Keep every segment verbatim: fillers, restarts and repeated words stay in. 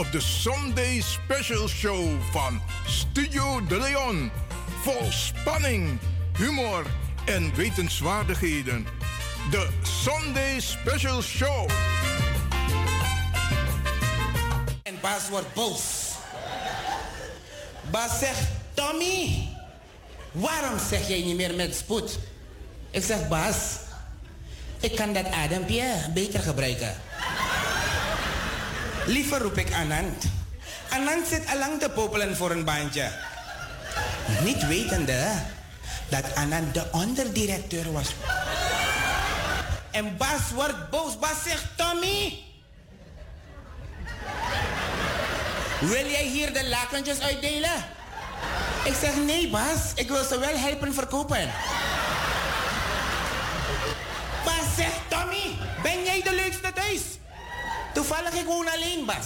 de Sunday Special Show van Studio De Leon. Vol spanning, humor en wetenswaardigheden. De Sunday Special Show. En Bas wordt boos. Bas zegt, Tommy, waarom zeg jij niet meer met spoed? Ik zeg, Bas, ik kan dat adempje beter gebruiken. Liever roep ik Anand. Anand zit allang te popelen voor een baantje. Niet wetende dat Anand de onderdirecteur was. En Bas wordt boos. Bas zegt, Tommy, wil jij hier de lakentjes uitdelen? Ik zeg, nee Bas, ik wil ze wel helpen verkopen. Bas zegt, Tommy, ben jij de leukste thuis? Toevallig, ik woon alleen, Bas.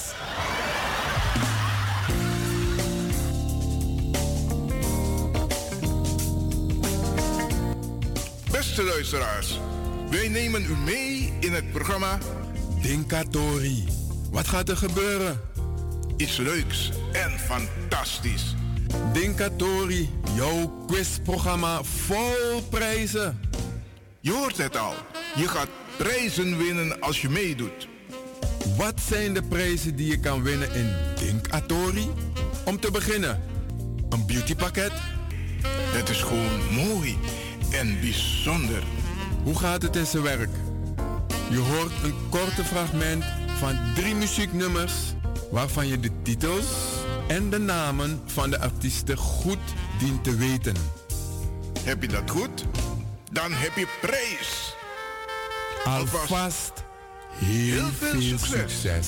Beste luisteraars, wij nemen u mee in het programma Dinkatori. Wat gaat er gebeuren? Iets leuks en fantastisch. Dinkatori, jouw quizprogramma vol prijzen. Je hoort het al, je gaat prijzen winnen als je meedoet. Wat zijn de prijzen die je kan winnen in Dinkatori? Om te beginnen, een beautypakket. Het is gewoon mooi en bijzonder. Hoe gaat het in zijn werk? Je hoort een korte fragment van drie muzieknummers waarvan je de titels en de namen van de artiesten goed dient te weten. Heb je dat goed? Dan heb je prijs. Alvast, Alvast heel, heel veel, veel succes. succes.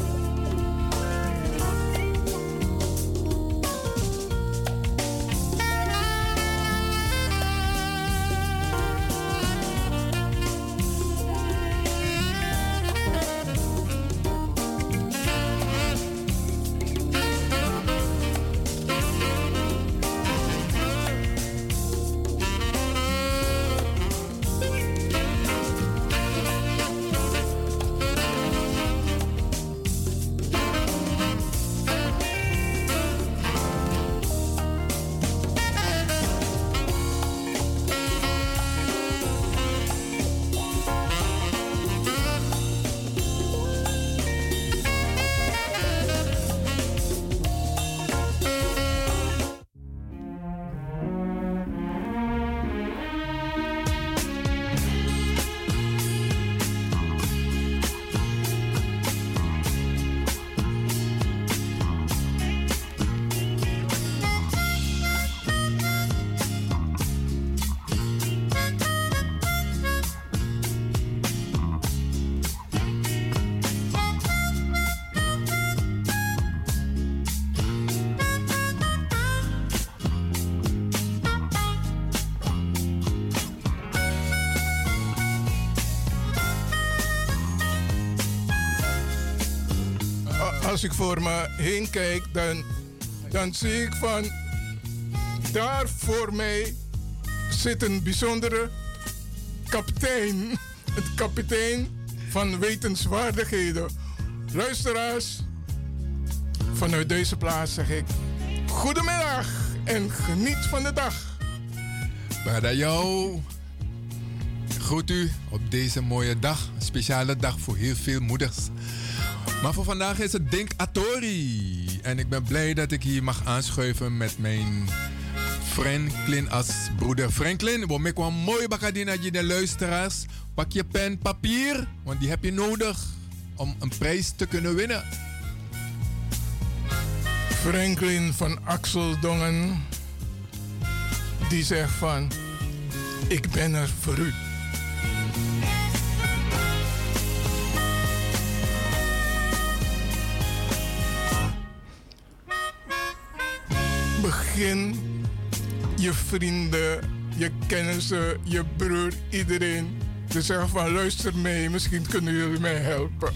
Als ik voor me heen kijk, dan, dan zie ik van daar voor mij zit een bijzondere kapitein. Het kapitein van wetenswaardigheden. Luisteraars, vanuit deze plaats zeg ik goedemiddag en geniet van de dag. Bradayo, groet u op deze mooie dag. Een speciale dag voor heel veel moeders. Maar voor vandaag is het Dinkatori. En ik ben blij dat ik hier mag aanschuiven met mijn Franklin als broeder. Franklin, we maken een mooi bakadina de luisteraars. Pak je pen, papier, want die heb je nodig om een prijs te kunnen winnen. Franklin van Axeldongen, die zegt van, ik ben er voor u. Begin je vrienden, je kennissen, je broer, iedereen te zeggen van luister mee, misschien kunnen jullie mij helpen.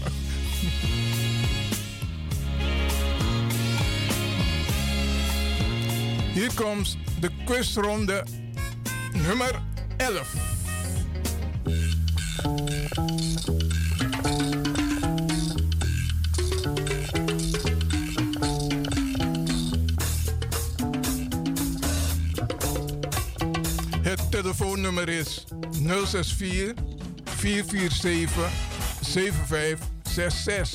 Hier komt de quizronde nummer elf. telefoonnummer is nul zes vier, vier vier zeven, zeven vijf zes zes.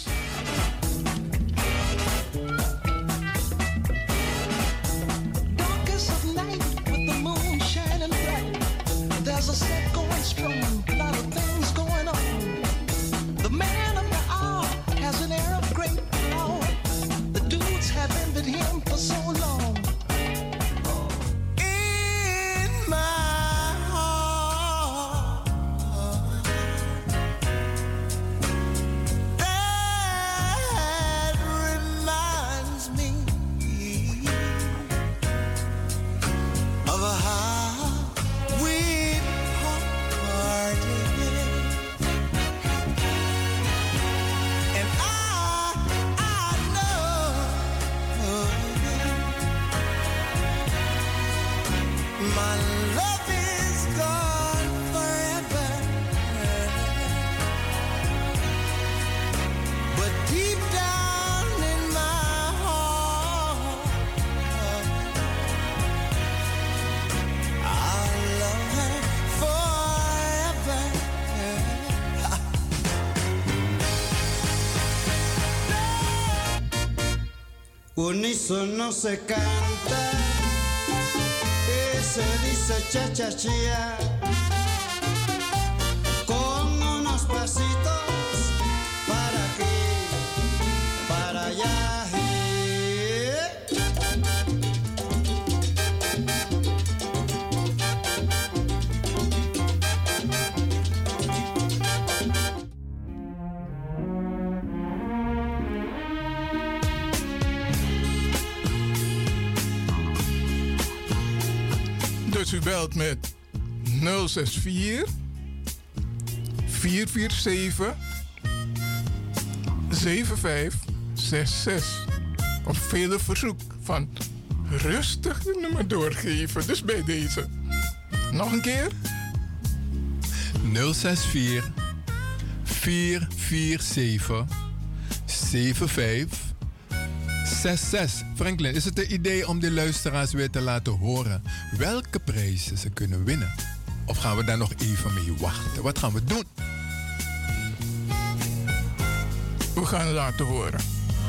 There's a set going strong, a lot of things going on. The man of the hour has an air of great power. The dudes have envied him for so long. In my heart, that reminds me of a how we Unísono se canta y se dice cha-cha-chia con unos pasitos para aquí, para allá. Dus u belt met nul zes vier, vier vier zeven, zeven vijf zes zes. Op vele verzoek van rustig de nummer doorgeven. Dus bij deze. Nog een keer. nul zes vier, vier vier zeven, zeven vijf zes zes. Franklin, is het een idee om de luisteraars weer te laten horen welke prijzen ze kunnen winnen? Of gaan we daar nog even mee wachten? Wat gaan we doen? We gaan laten horen.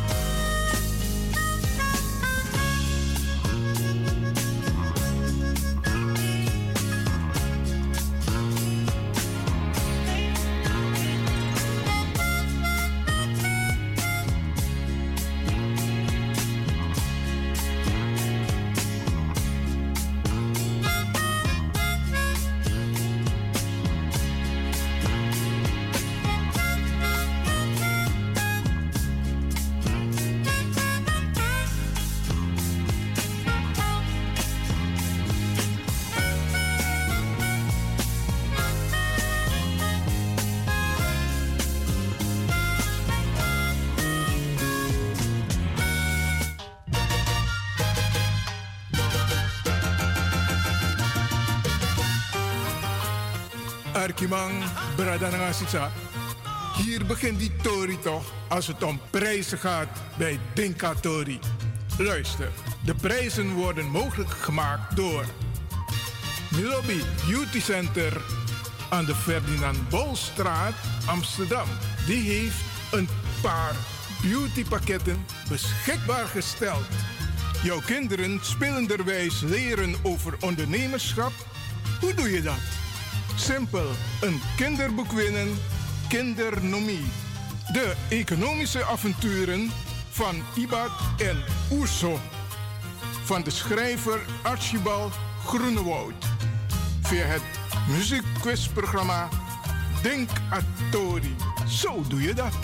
Arkimang, Bradanangasisa. Hier begint die Tori toch als het om prijzen gaat bij Dinka Tori. Luister, de prijzen worden mogelijk gemaakt door Milobi Beauty Center aan de Ferdinand Bolstraat, Amsterdam. Die heeft een paar beautypakketten beschikbaar gesteld. Jouw kinderen spelenderwijs leren over ondernemerschap. Hoe doe je dat? Simpel, een kinderboek winnen, Kindernomie. De economische avonturen van Ibad en Oerso. Van de schrijver Archibald Groenewoud. Via het muziekquizprogramma Denk Atori. Zo doe je dat.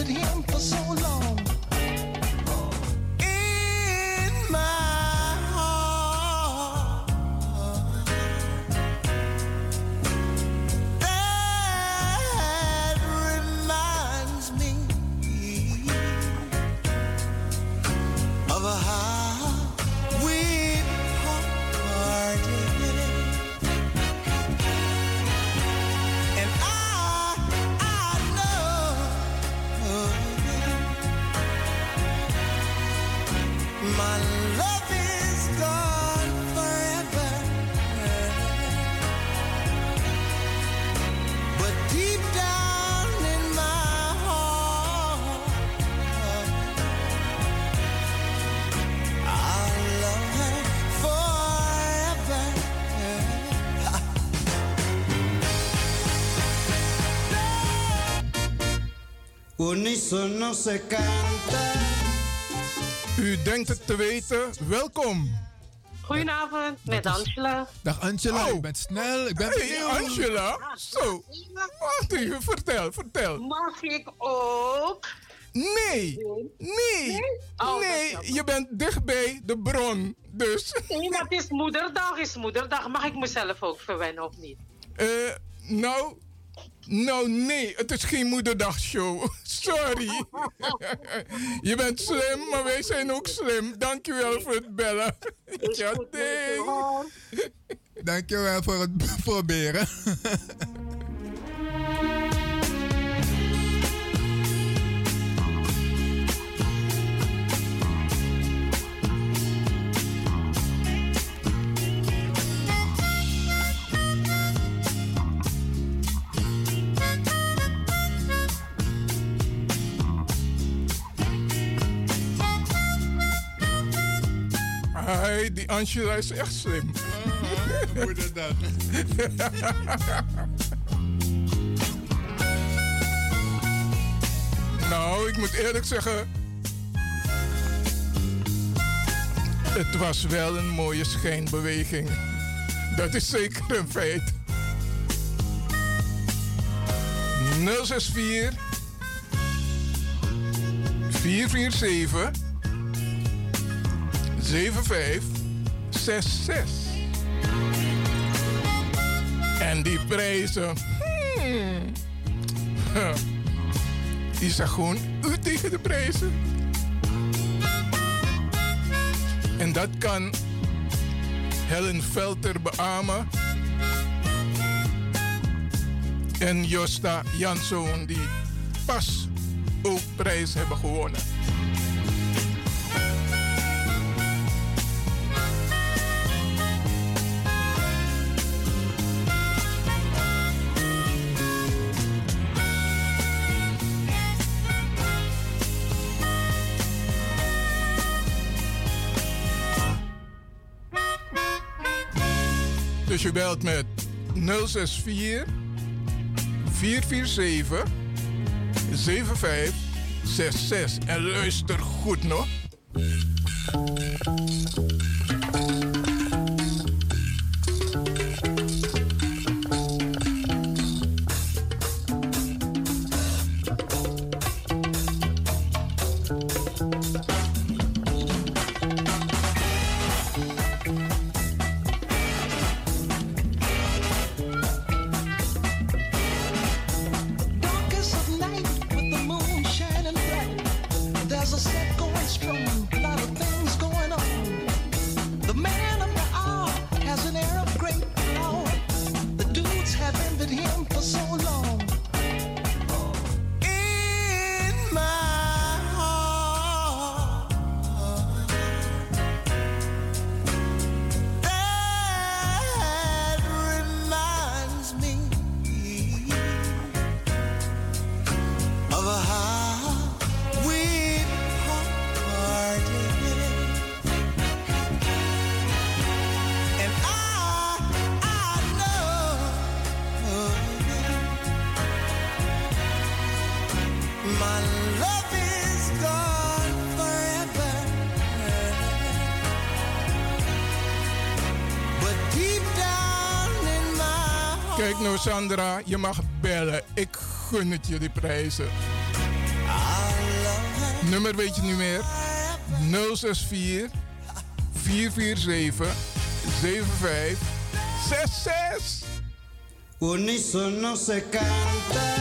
envied him for so long. In my heart, that reminds me of how we parted. And I, I know my love is gone forever. But deep down in my heart, I'll love her forever. Unisono se canta. U denkt het te weten, welkom. Goedenavond, met Angela. Dag Angela, Oh. ik ben snel. Ik ben Hey benieuwd. Angela, zo. Wacht even, vertel, vertel. Mag ik ook? Nee, nee, Oh, nee, dat is je bent dichtbij de bron, dus. Nee, maar het is moederdag, is moederdag. Mag ik mezelf ook verwennen of niet? Eh, nou, nou nee, het is geen moederdagshow. Sorry. Je bent slim, maar wij zijn ook slim. Dankjewel voor het bellen. Ja, nee. Dankjewel voor het proberen. Hey, die Angela is echt slim. Moederdag. Nou, ik moet eerlijk zeggen. Het was wel een mooie schijnbeweging. Dat is zeker een feit. nul zes vier vier vier zeven zeven vijf zes zes. En die prijzen. Hmm. Huh. Die zag gewoon u tegen de prijzen. En dat kan Helen Velter beamen. En Josta Janszoon, die pas ook prijs hebben gewonnen. Dus je belt met nul zes vier vier vier zeven zeven vijf zes zes. En luister goed nog. Darkest of night with the moon shining bright. There's a set going strong, a lot of things going on. The man of the hour has an air of great power. The dudes have envied him for so long. In my heart, that reminds me of how we parted. And I, I know my love is gone forever. But deep down in my heart, Kijk nou Sandra, je mag bellen. Ik gun het je die prijzen. I'll nummer weet je niet meer. nul zes vier, vier vier zeven, zeven vijf zes zes. Unisono se canta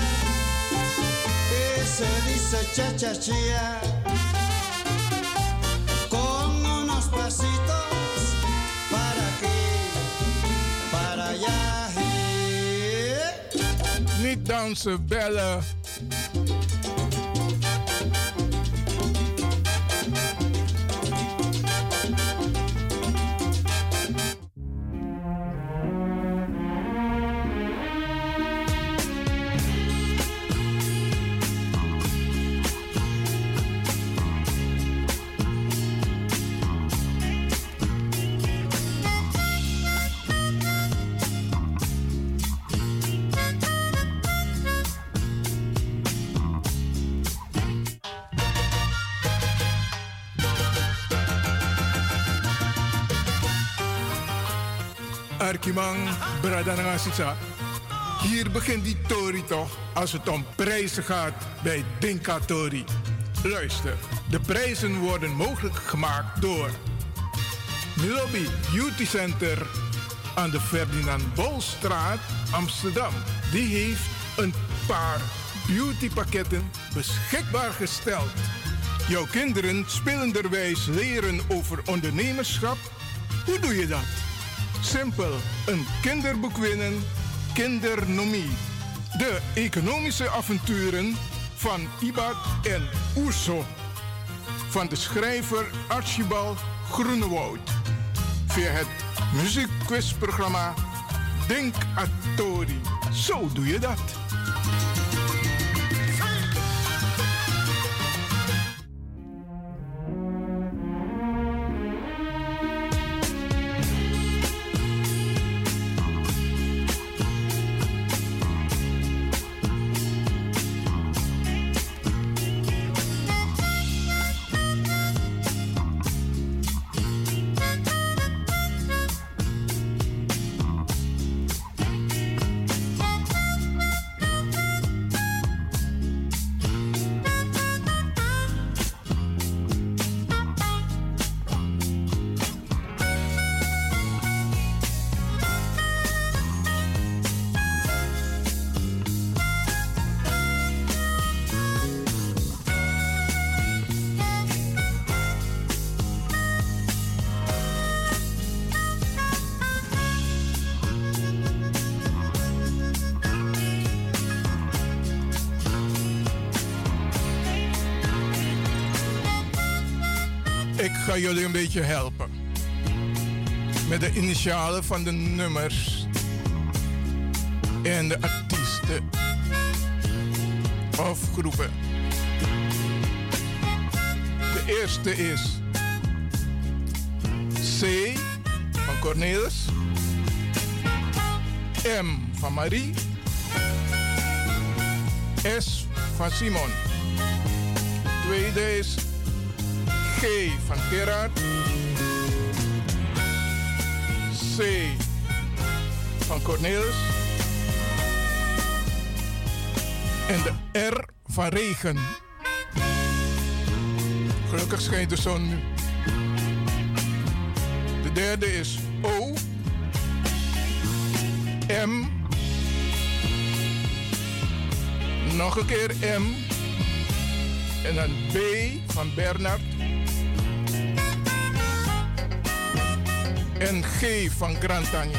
y se dice cha cha cha con unos pasitos para aquí, para allá. Niet dansen, bellen. Arkimang, Bradananga Sitsa. Hier begint die Tori toch, als het om prijzen gaat bij Dinka Tori. Luister, de prijzen worden mogelijk gemaakt door Milobi Beauty Center aan de Ferdinand Bolstraat, Amsterdam. Die heeft een paar beautypakketten beschikbaar gesteld. Jouw kinderen spelenderwijs leren over ondernemerschap. Hoe doe je dat? Simpel, een kinderboek winnen, Kindernomie. De economische avonturen van Ibad en Oerso. Van de schrijver Archibald Groenewoud. Via het muziekquizprogramma Denk Atori. Zo doe je dat. Ik ga jullie een beetje helpen. Met de initialen van de nummers. En de artiesten. Of groepen. De eerste is C van Cornelis. M van Marie. S van Simon. Tweede is G van Gerard. C van Cornelis. En de R van Regen. Gelukkig schijnt de zon nu. De derde is O. M. Nog een keer M. En dan B van Bernard. En G van Grantagne.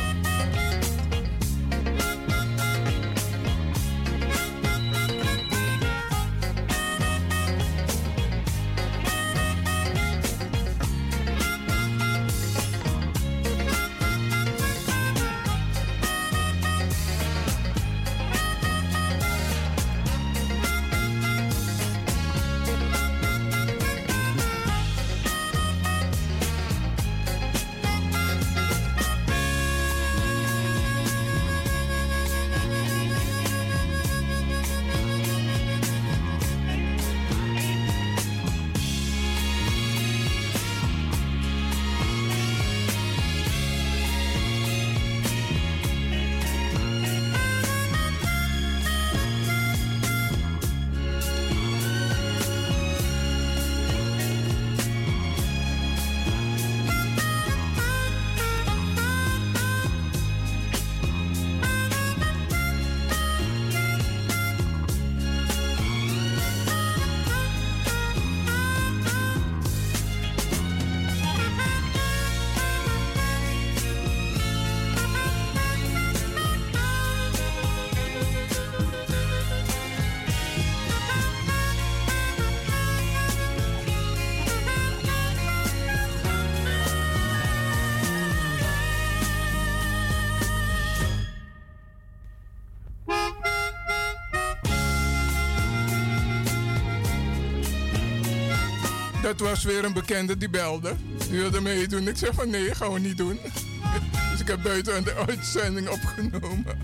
Dat was weer een bekende die belde. Die wilde meedoen. Ik zei van nee, gaan we niet doen. Dus ik heb buiten aan de uitzending opgenomen.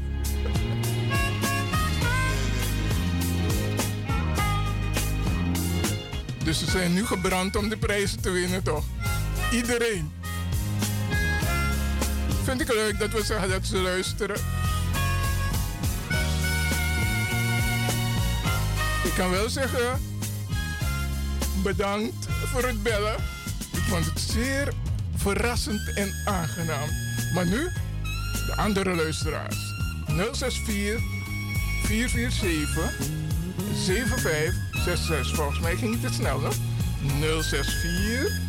Dus ze zijn nu gebrand om de prijzen te winnen, toch? Iedereen. Vind ik leuk dat we zeggen dat ze luisteren. Ik kan wel zeggen, bedankt voor het bellen. Ik vond het zeer verrassend en aangenaam. Maar nu, de andere luisteraars. nul zes vier, vier vier zeven, zeven vijf zes zes. Volgens mij ging het te snel, hè? nul zes vier,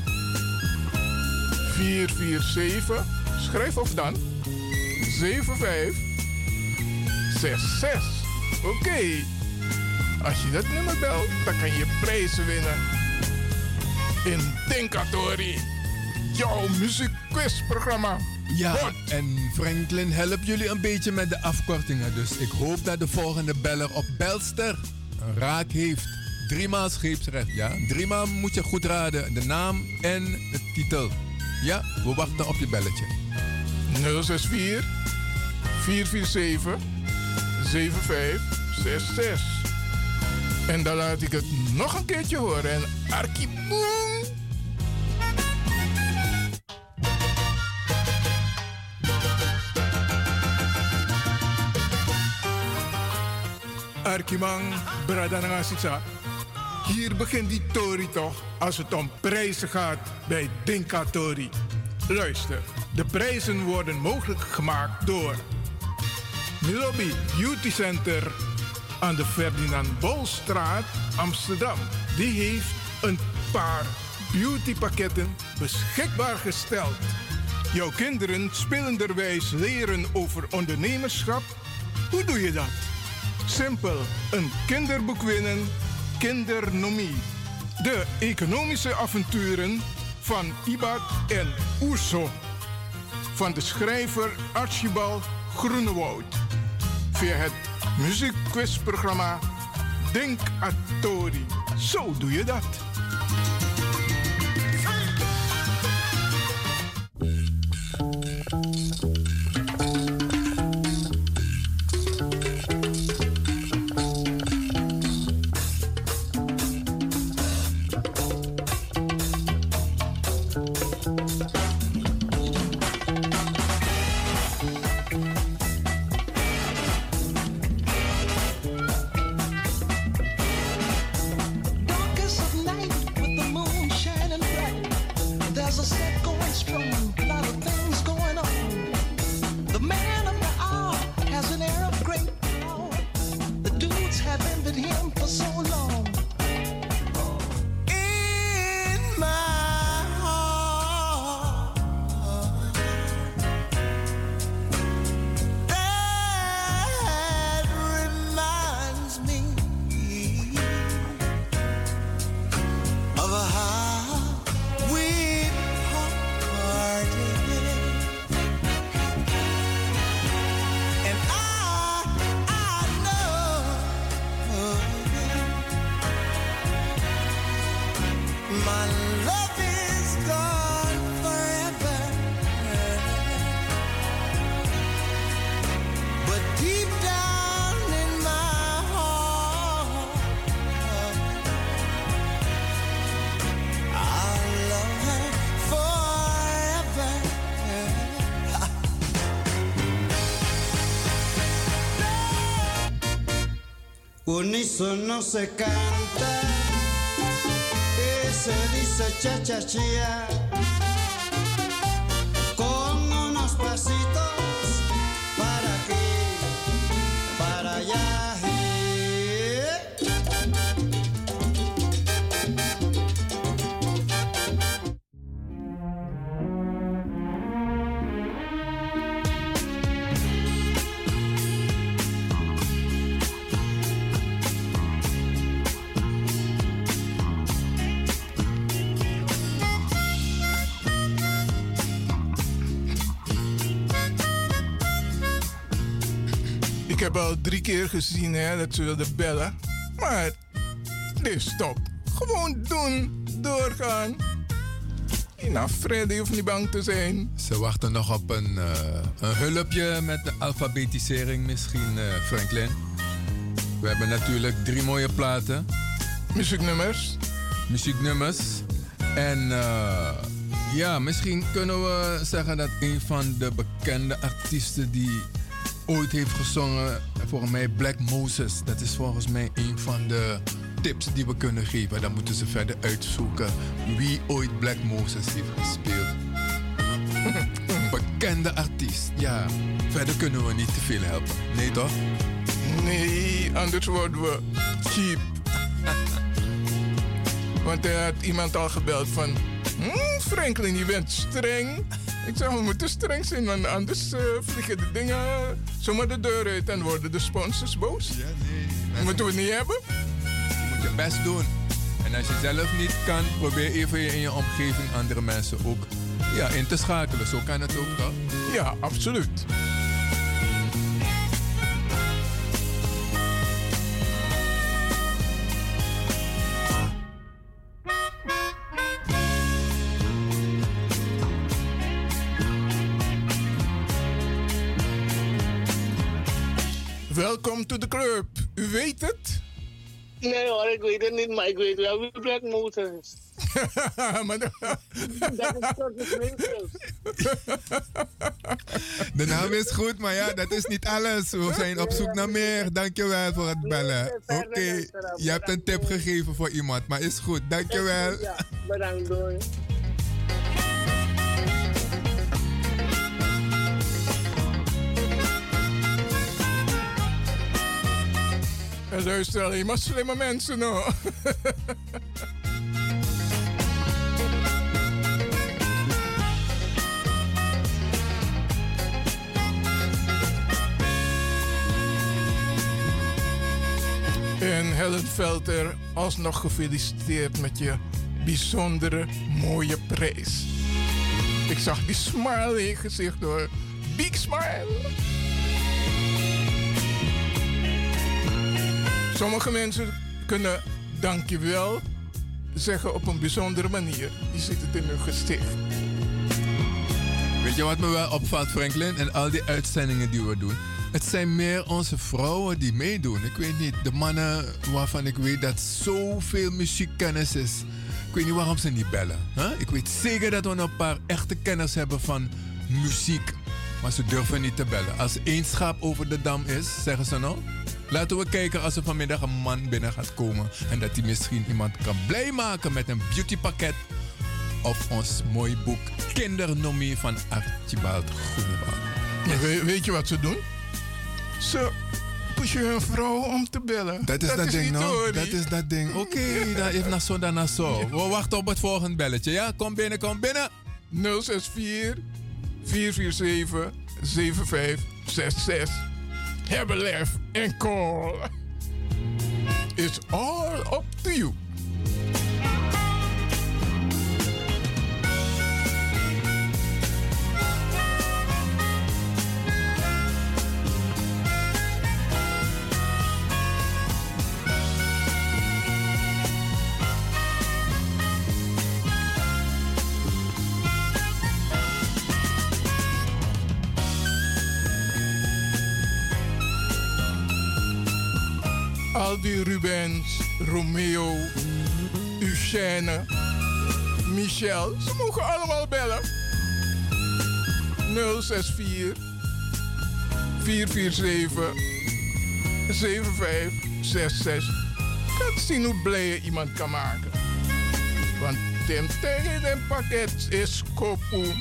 vier vier zeven, schrijf op dan, zeven vijf zes zes. Oké. Okay. Als je dat nummer belt, dan kan je prijzen winnen. In Denkatori, jouw muziekquizprogramma. Ja, Hot. en Franklin helpt jullie een beetje met de afkortingen. Dus ik hoop dat de volgende beller op belster een raak heeft. Driemaal scheepsrecht, ja. Driemaal moet je goed raden. De naam en de titel. Ja, we wachten op je belletje. nul zes vier, vier vier zeven, zeven vijf zes zes. En dan laat ik het nog een keertje horen. En Arkiboom! Arkimang, Bradanangasitsa. Hier begint die Tori toch, als het om prijzen gaat bij Dinkatori. Luister, de prijzen worden mogelijk gemaakt door Milobi Beauty Center aan de Ferdinand Bolstraat, Amsterdam. Die heeft een paar beautypakketten beschikbaar gesteld. Jouw kinderen spelenderwijs leren over ondernemerschap. Hoe doe je dat? Simpel, een kinderboek winnen, Kindernomie. De economische avonturen van Ibad en Oeso. Van de schrijver Archibald Groenewoud. Via het muziekquizprogramma Denkatori. Zo doe je dat. Unísono se canta y se dice cha cha cha con unos pasitos para aquí, para allá. Ik heb al drie keer gezien hè, dat ze wilden bellen. Maar nee, stop. Gewoon doen. doorgaan. Nou, Freddy hoeft niet bang te zijn. Ze wachten nog op een, uh, een hulpje met de alfabetisering misschien, uh, Franklin. We hebben natuurlijk drie mooie platen. Muzieknummers. Muzieknummers. En uh, ja, misschien kunnen we zeggen dat een van de bekende artiesten die ooit heeft gezongen, volgens mij Black Moses. Dat is volgens mij een van de tips die we kunnen geven. Dan moeten ze verder uitzoeken wie ooit Black Moses heeft gespeeld. Bekende artiest, ja. Verder kunnen we niet te veel helpen. Nee toch? Nee, anders worden we cheap. Want er had iemand al gebeld van... Hmm, Franklin, je bent streng. Ik zeg, we moeten streng zijn, want anders uh, vliegen de dingen zomaar de deur uit en worden de sponsors boos. Ja, nee. Moeten we het niet hebben? Je moet je best doen. En als je zelf niet kan, probeer even in je omgeving andere mensen ook ja, in te schakelen. Zo kan het ook toch? Ja, absoluut. Welkom to the club. U weet het? Nee hoor, ik weet het niet, maar ik weet wel wie Black Moses is. Maar de... Dat is toch de Winkels. De naam is goed, maar ja, dat is niet alles. We zijn op zoek naar meer. Dankjewel voor het bellen. Oké, okay. Je hebt een tip gegeven voor iemand, maar is goed. Dankjewel. Ja, bedankt hoor. En luister alleen maar slimme mensen nou. En Helen Velter, alsnog gefeliciteerd met je bijzondere mooie prijs. Ik zag die smile in je gezicht hoor. Big smile. Sommige mensen kunnen dankjewel zeggen op een bijzondere manier. Je ziet het in hun gezicht. Weet je wat me wel opvalt, Franklin? En al die uitzendingen die we doen. Het zijn meer onze vrouwen die meedoen. Ik weet niet, de mannen waarvan ik weet dat zoveel muziekkennis is. Ik weet niet waarom ze niet bellen. Huh? Ik weet zeker dat we een paar echte kenners hebben van muziek. Maar ze durven niet te bellen. Als één schaap over de dam is, zeggen ze nou... Laten we kijken als er vanmiddag een man binnen gaat komen. En dat hij misschien iemand kan blij maken met een beautypakket. Of ons mooi boek Kindernomie van Archibald Groenewald. Yes. We, weet je wat ze doen? Ze pushen hun vrouw om te bellen. Dat is dat, dat is ding, no? Dat is dat ding. Oké, okay, dan even naar zo, dan naar zo. We wachten op het volgende belletje, ja? Kom binnen, kom binnen. nul zes vier, vier vier zeven, zeven vijf zes zes. Have a laugh and call. It's all up to you. Aldi Rubens, Romeo, Eugène, Michel. Ze mogen allemaal bellen. nul zes vier, vier vier zeven, zeven vijf zes zes. Kan zien hoe blij je iemand kan maken. Want Tim tegen de pakket is kopoe.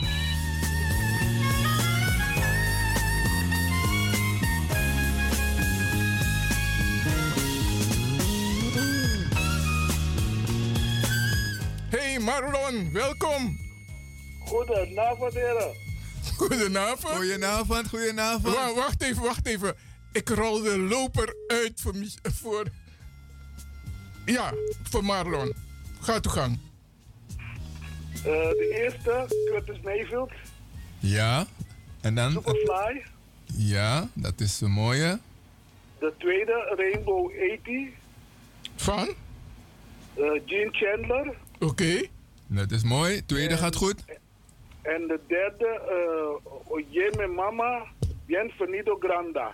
Marlon, welkom. Goedenavond, heren. Goedenavond. Goedenavond, goedenavond. Wa wacht even, wacht even. Ik rol de loper uit voor... voor ja, voor Marlon. Ga toe gang. Uh, de eerste, Curtis Mayfield. Ja, en dan... Superfly. Ja, dat is een mooie. De tweede, Rainbow tachtig. Van? Uh, Gene Chandler. Oké. Okay. Dat is mooi. Tweede en, gaat goed. En de derde, uh, oye mi mama, bienvenido granda.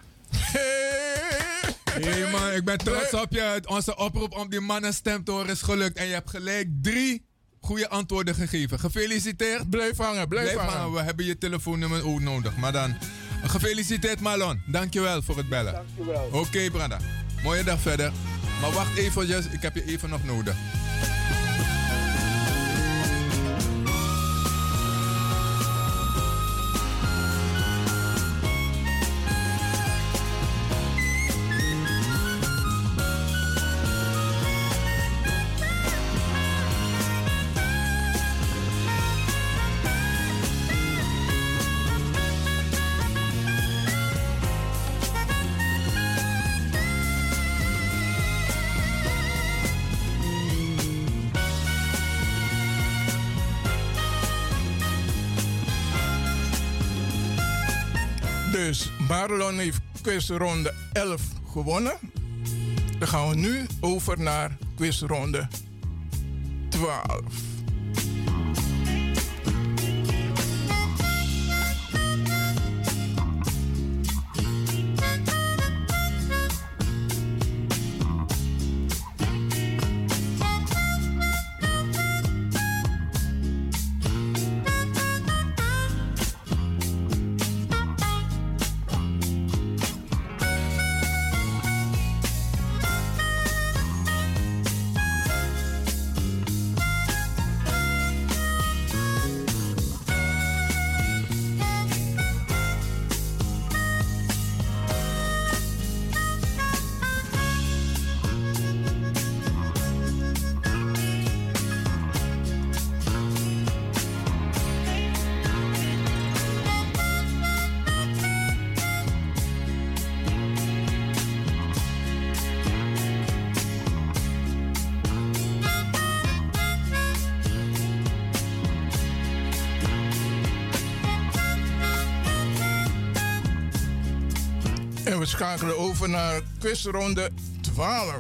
Hé hey man, ik ben trots op je. Onze oproep om die mannenstem te horen is gelukt. En je hebt gelijk drie goede antwoorden gegeven. Gefeliciteerd. Blijf hangen, blijf, blijf hangen. hangen. We hebben je telefoonnummer ook nodig. Maar dan, gefeliciteerd Marlon. Dankjewel voor het bellen. Dankjewel. Oké okay, Branda. Mooie dag verder. Maar wacht even, ik heb je even nog nodig. Dus Marlon heeft quizronde elf gewonnen. Dan gaan we nu over naar quizronde twaalf. En we schakelen over naar quizronde twaalf.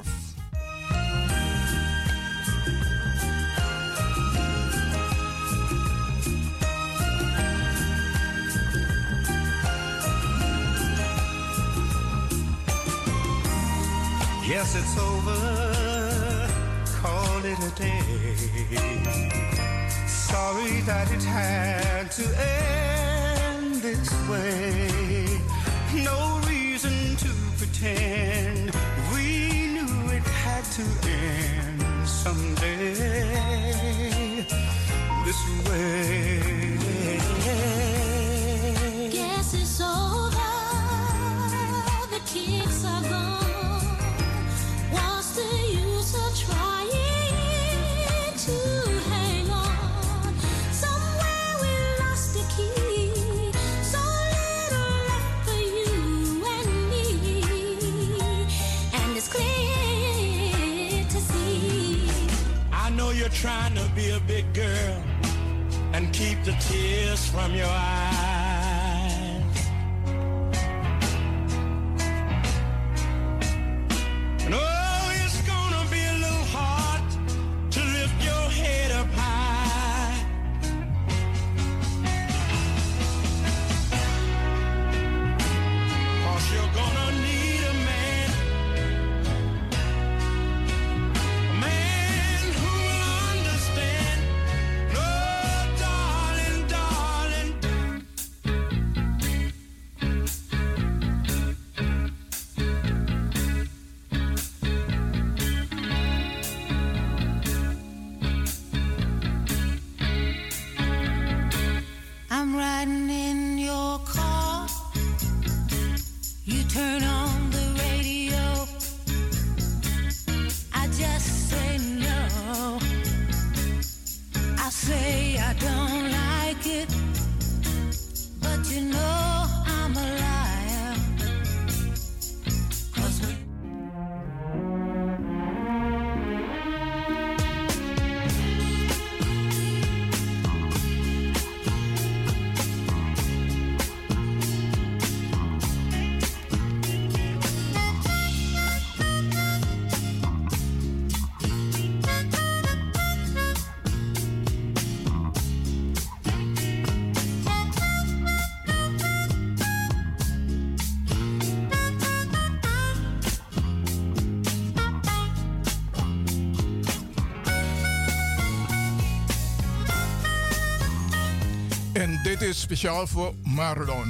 Yes, it's over. Call it a day. Sorry that it had to end this way. No reason to pretend. We knew it had to end someday. This way. Guess it's over. The kicks are gone. What's the use of trying to hang on? Somewhere we lost the key. So little left for you and me. And it's clear to see. I know you're trying to be a big girl and keep the tears from your eyes. And oh, it's gonna be a little hard to lift your head up high. Cause you're gonna need a man, a man who will understand. No, darling, darling, En dit is speciaal voor Marlon.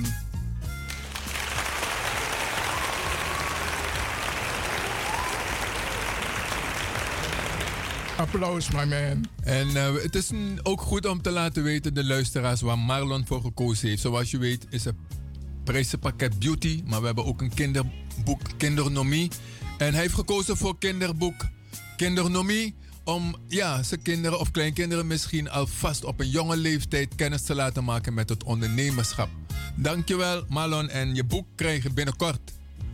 Applaus, my man. En uh, het is een, ook goed om te laten weten, de luisteraars, waar Marlon voor gekozen heeft. Zoals je weet is het prijzenpakket Beauty, maar we hebben ook een kinderboek Kindernomie. En hij heeft gekozen voor kinderboek Kindernomie om ja, zijn kinderen of kleinkinderen misschien alvast op een jonge leeftijd kennis te laten maken met het ondernemerschap. Dankjewel Marlon, en je boek krijg je binnenkort.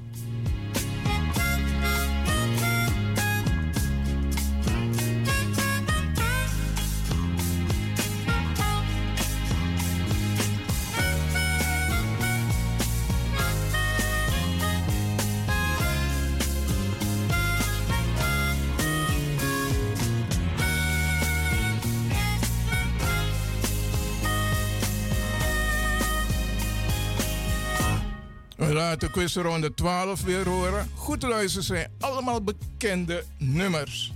We laten quizronde twaalf weer horen. Goed luisteren, zijn allemaal bekende nummers.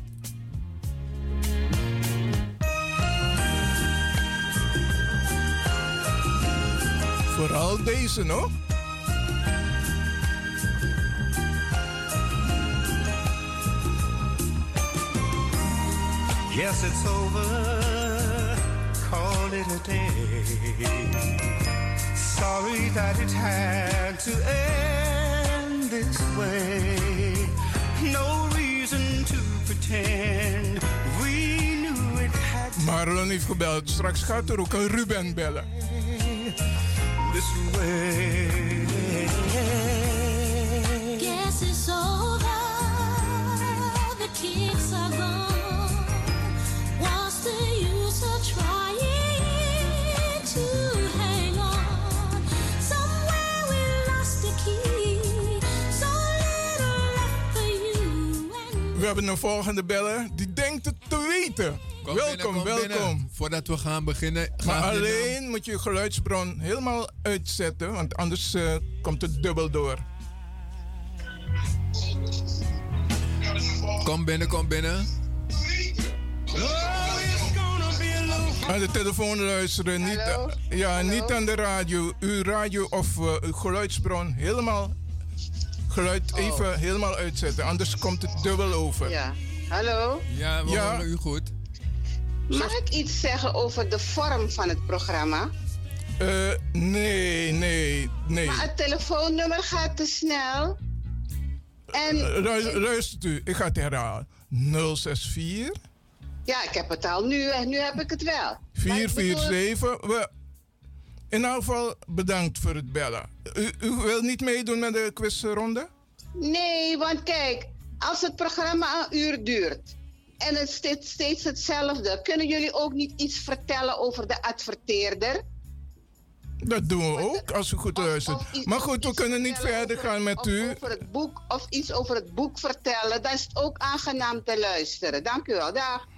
Vooral deze nog. Yes, it's over. Call it a day. Sorry that it had to end this way. No reason to pretend we knew it had to. Marlon heeft gebeld. Straks gaat er ook een Ruben bellen. This way. Guess it's over. The kicks are gone. What's the use of trying to hang on? Somewhere we lost the key. So little left for you and We hebben een volgende beller. Die denkt het te weten. Kom welkom, binnen, kom welkom. binnen. Voordat we gaan beginnen. Maar graag je alleen naam. moet je je geluidsbron helemaal uitzetten, want anders uh, komt het dubbel door. Kom binnen, kom binnen. Aan de telefoon luisteren, niet, Hallo? ja, Hallo? niet aan de radio. Uw radio of uh, uw geluidsbron helemaal, geluid Oh. even helemaal uitzetten, anders komt het dubbel over. Ja. Hallo? Ja, we Ja. horen u goed. Mag ik iets zeggen over de vorm van het programma? Uh, nee, nee, nee. Maar het telefoonnummer gaat te snel. En Uh, luister, luistert u, ik ga het herhalen. nul zes vier ja, ik heb het al nu en nu heb ik het wel. Maar vier ik vier bedoel- zeven. We, in elk geval bedankt voor het bellen. U, u wilt niet meedoen met de quizronde? Nee, want kijk, als het programma een uur duurt en het is steeds, steeds hetzelfde, kunnen jullie ook niet iets vertellen over de adverteerder? Dat doen we ook, als u goed luistert. Of iets- Maar goed, we iets kunnen niet vertellen verder over- gaan met of u. Over het boek, of iets over het boek vertellen, dan is het ook aangenaam te luisteren. Dank u wel, dag.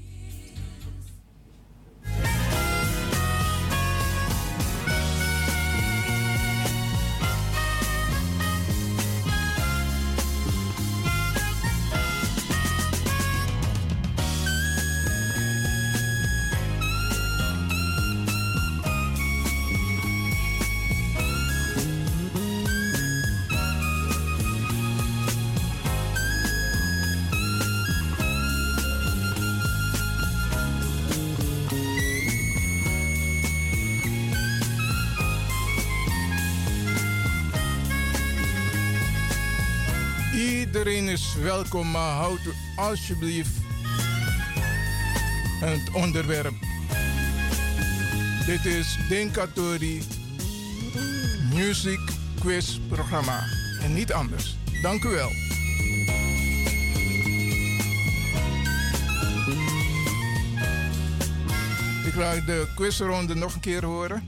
Iedereen is welkom, maar houd u alsjeblieft aan het onderwerp. Dit is Denkatori Music Quiz programma en niet anders. Dank u wel. Ik laat de quizronde nog een keer horen.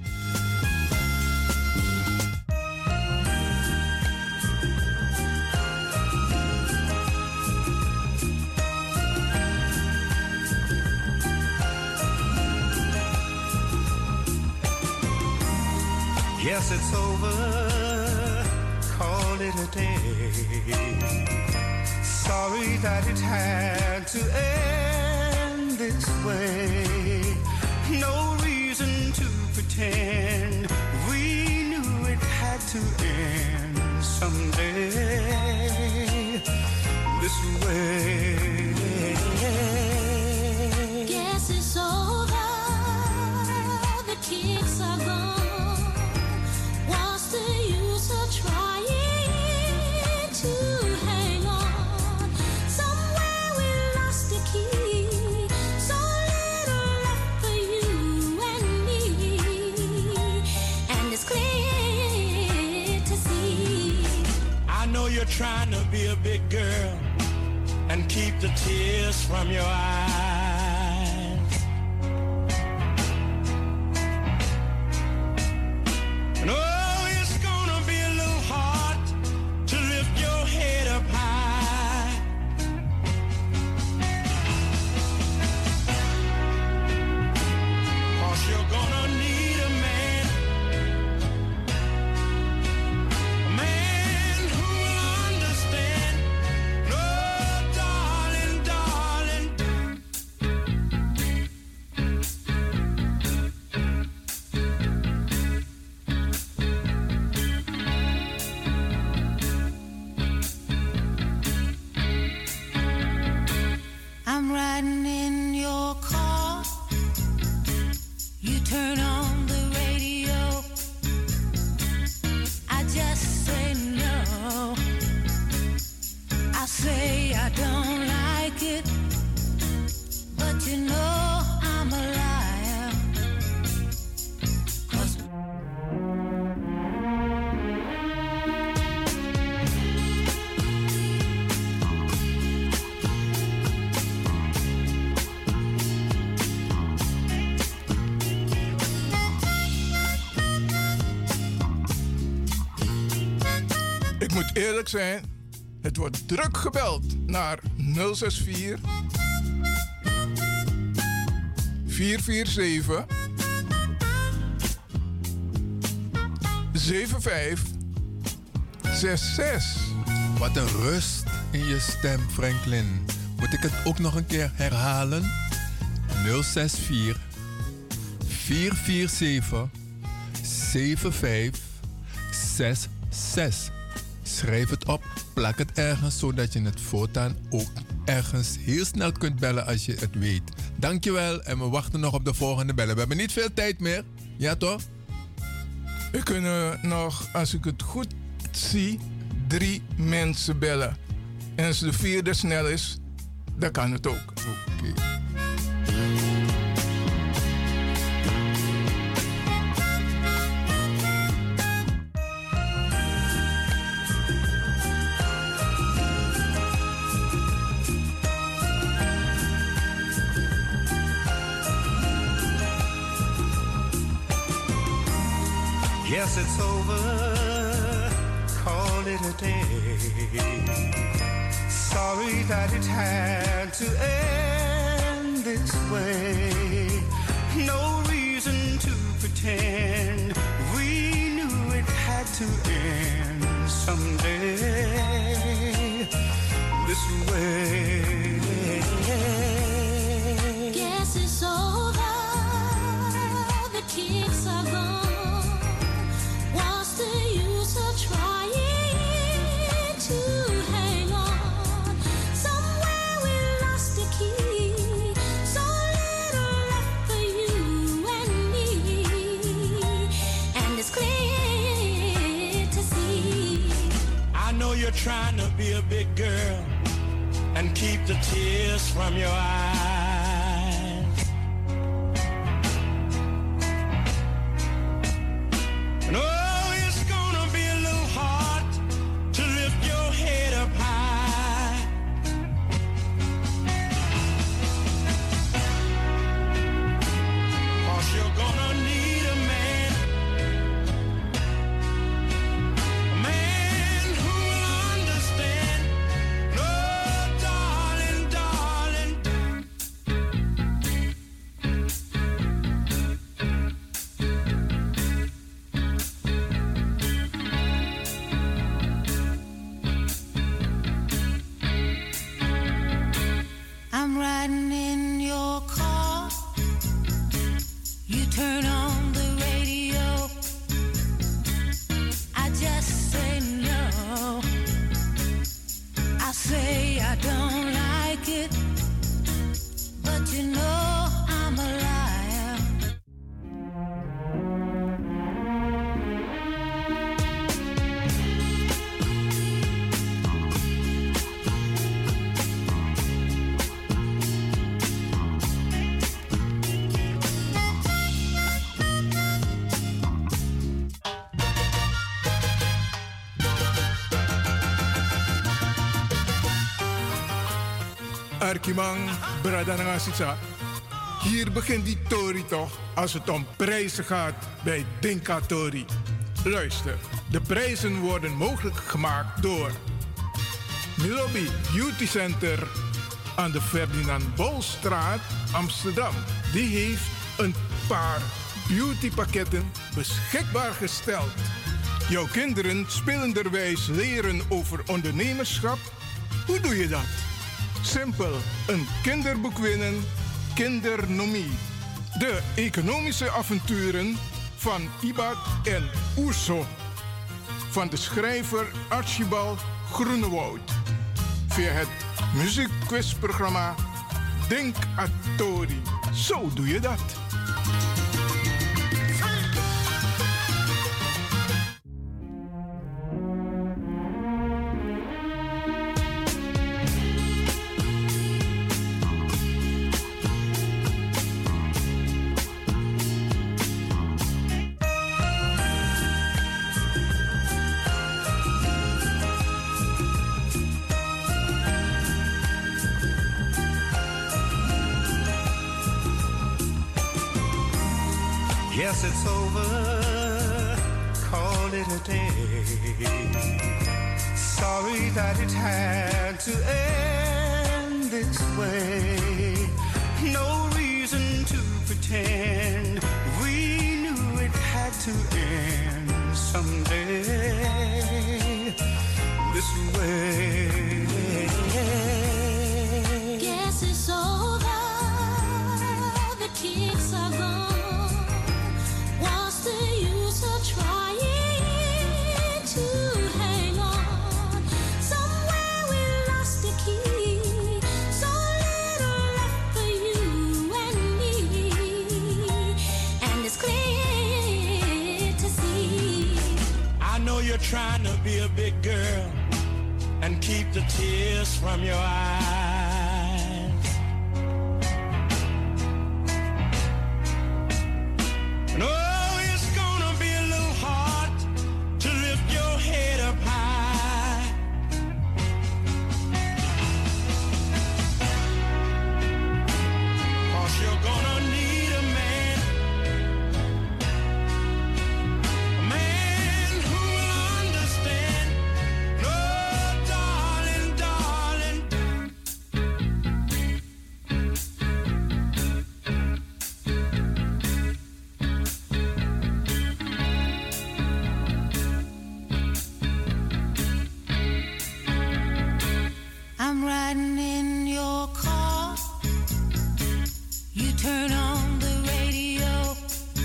Yes, it's over. Call it a day. Sorry that it had to end this way. No reason to pretend trying to be a big girl and keep the tears from your eyes. And oh, it's gonna be a little hard to lift your head up high. Cause you're gonna need a man, a man who will understand. No, darling, darling. I'm riding in your car. You turn on the radio. I just say no. I say I don't like it. But you know I'm a liar. 'Cause Ik moet eerlijk zijn, het wordt druk gebeld naar nul zes vier, vier vier zeven, zeven vijf zes zes. Wat een rust in je stem, Franklin. Moet ik het ook nog een keer herhalen? nul zes vier, vier vier zeven, zeven vijf zes zes. Schrijf het op, plak het ergens, zodat je het voortaan ook ergens heel snel kunt bellen als je het weet. Dankjewel en we wachten nog op de volgende bellen. We hebben niet veel tijd meer. Ja toch? We kunnen nog, als ik het goed zie, drie mensen bellen. En als de vierde snel is, dan kan het ook. Oké. Yes, it's over. Call it a day. Sorry that it had to end this way. No reason to pretend. We knew it had to end someday. This way. guess it's over. The kicks are gone. What's the use of trying to hang on? Somewhere we lost the key. So little left for you and me. And it's clear to see. I know you're trying to be a big girl and keep the tears from your eyes. And oh, it's gonna be a little hard to lift your head up high. Cause you're gonna need a man, a man who will understand. No, darling, darling. I'm riding in your car. You turn on the radio. I just say no. I say I don't like it. But you know I'm a liar. Arkimang, Bradanangasitsa. Hier begint die Tori toch als het om prijzen gaat bij Dinka Tori. Luister, de prijzen worden mogelijk gemaakt door Milobi Beauty Center aan de Ferdinand Bolstraat, Amsterdam. Die heeft een paar beautypakketten beschikbaar gesteld. Jouw kinderen spelenderwijs leren over ondernemerschap. Hoe doe je dat? Simpel, een kinderboek winnen, Kindernomie. De economische avonturen van Ibad en Oerso. Van de schrijver Archibald Groenewoud. Via het muziekquizprogramma Denk Atori. Zo doe je dat. Yes, it's over, call it a day. Sorry that it had to end this way. No reason to pretend, we knew it had to end someday this way. Guess it's over, the kicks are gone. You're trying to be a big girl and keep the tears from your eyes. And oh, it's gonna be a little hard to lift your head up high. Cause you're gonna need a man, a man who I'm riding in your car. You turn on the radio.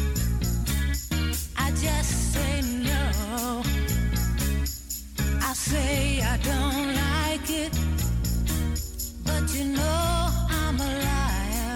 I just say no. I say I don't like it, but you know I'm a liar.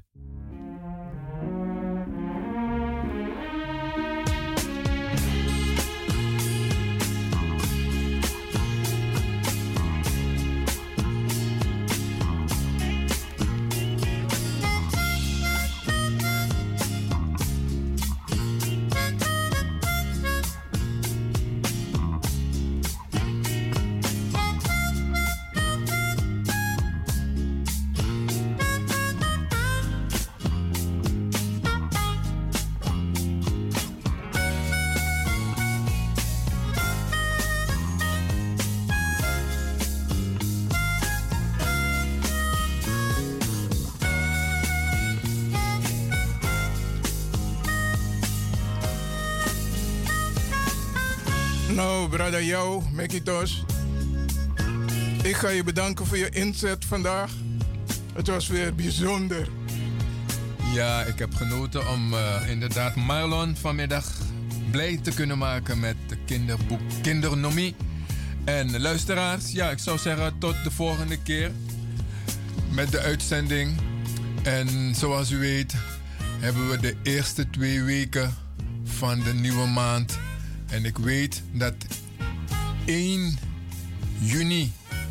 Nou, brada jou, Mekitos. Ik ga je bedanken voor je inzet vandaag. Het was weer bijzonder. Ja, ik heb genoten om uh, inderdaad Marlon vanmiddag blij te kunnen maken met het kinderboek Kindernomie. En luisteraars, ja, ik zou zeggen tot de volgende keer met de uitzending. En zoals u weet hebben we de eerste twee weken van de nieuwe maand. En ik weet dat één juni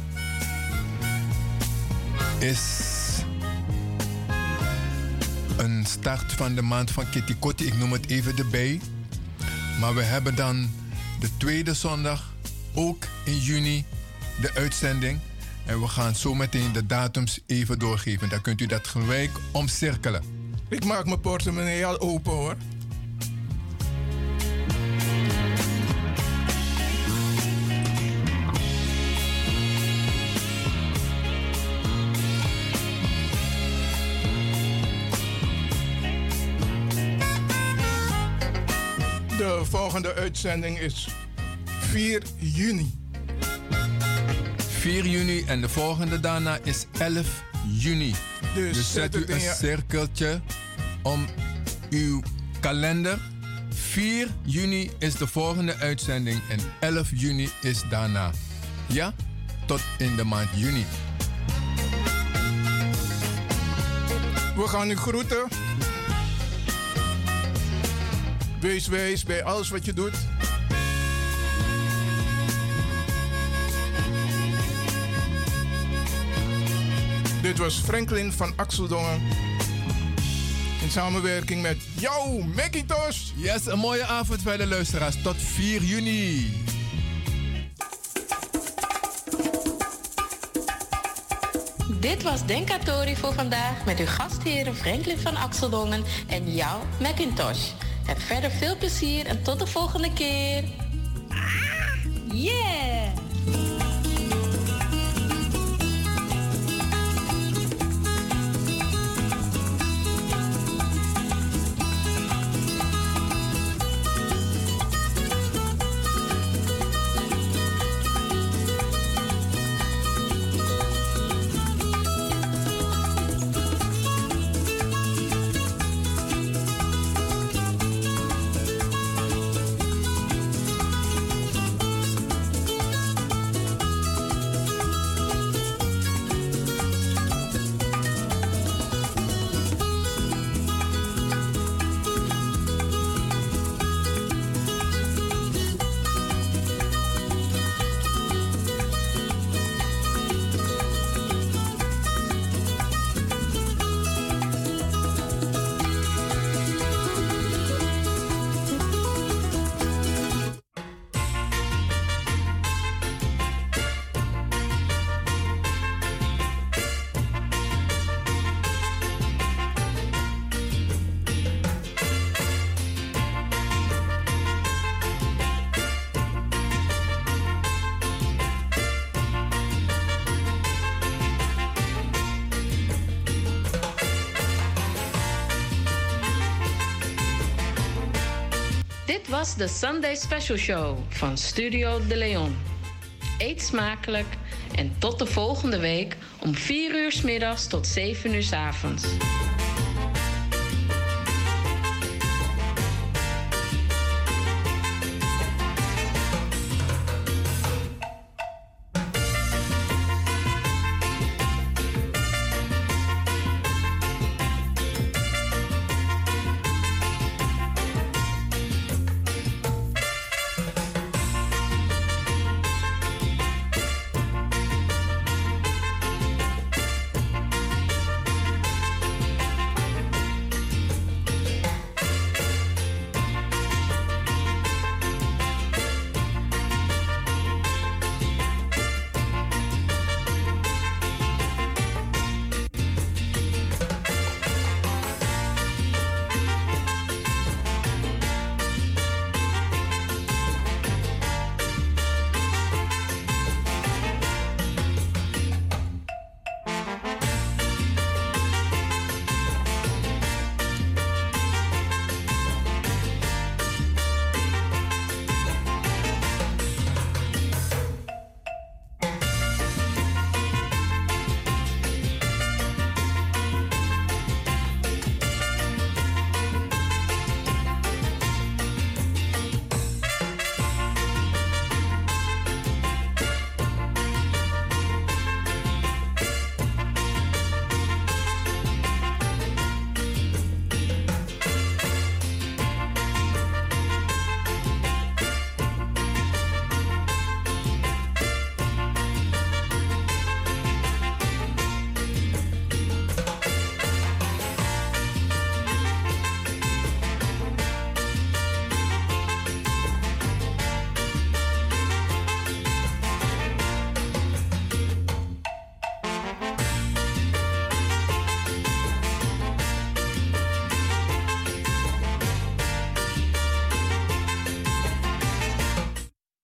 is een start van de maand van Kitty Kotti. Ik noem het even erbij. Maar we hebben dan de tweede zondag, ook in juni, de uitzending. En we gaan zo meteen de datums even doorgeven. Dan kunt u dat gelijk omcirkelen. Ik maak mijn portemonnee al open hoor. De volgende uitzending is vier juni. vier juni en de volgende daarna is elf juni. Dus, dus zet u een je... cirkeltje om uw kalender. vier juni is de volgende uitzending en elf juni is daarna. Ja, tot in de maand juni. We gaan u groeten. Wees wijs bij alles wat je doet. Dit was Franklin van Axeldongen. In samenwerking met jou, Macintosh. Yes, een mooie avond bij de luisteraars. Tot vier juni. Dit was Denkatori voor vandaag met uw gastheren Franklin van Axeldongen en jou, Macintosh. Heb verder veel plezier en tot de volgende keer. Ah, yeah! Dit was de Sunday Special Show van Studio De Leon. Eet smakelijk en tot de volgende week om vier uur 's middags tot zeven uur 's avonds.